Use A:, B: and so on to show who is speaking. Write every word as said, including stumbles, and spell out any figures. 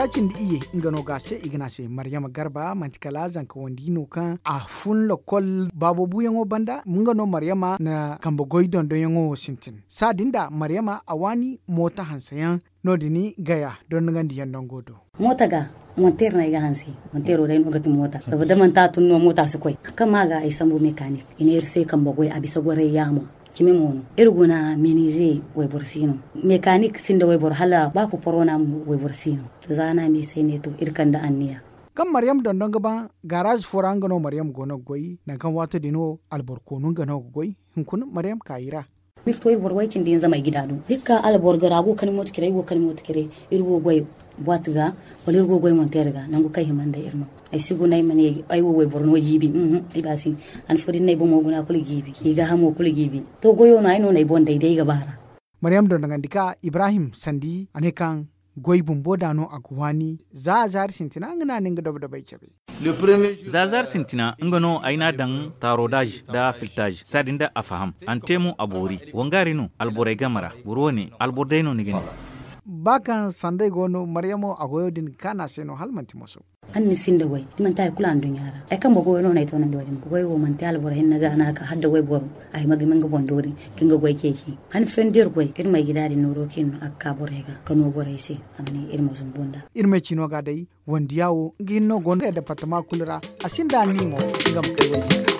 A: yacin da iye ingano gase ignase Maryama Garba mantikala zanka wandino kan a fun lokol babo buyango banda mungano Maryama na kambo goidon do yango sintin sadinda Maryama awani mota hansayan nodini gaya don ngandi yandon godo
B: mota ga monter na iga hansi montero dai nogati mota saboda man ta tunno mota su koi kama ga ai sambo mechanic ina sai kambo goy abisa gore yamo kimi mono irguna menize way borsino mechanic sinda way bor hala ba ku porona way borsino to zana mi sai ne to irkanda anniya
A: kan Maryam don don gaba garage forangano Maryam gono goy na kan wato dino alborkonun gano goy hinkun Maryam kaira
B: mirto ir borwai cin din zama gidado dikka albor garago kan mot kire go kan mot kire irgo goy watga wal irgo goy monterga nangu kay himanda irno ay sigu nay mani ay wo way borno jibi mhm ay basi an fodi nay bo mo guna kuli jibi iga hamo kuli jibi to goyo na ino nay bonde dai ga bara
A: Maryam don ngandika Ibrahim Sandi anekan goy bumbo dano agwani zazar sintina ngana ninga dobo bai chebe
C: zazar sintina ngano aina dan tarodage da filtage sadinda afaham antemu abori wangarino albore gamara burone albordaino nigini
A: bakan sandai gono Maryamo agoyo din kana seno halmanti moso
B: anni sinda way man tay kula andun yara ay kan bogo no nay to nan dawadi bogo wo man tay albor hin naga na ka hadda way bor ay magi manga bondori kinga goy keki han fendir goy ir may gidadi noro kin akka borega kano boray se amni ir mo zum bonda
A: ir me chino ga dai wondiyawo ginno gon e departement kulra asinda ni mo ngam kay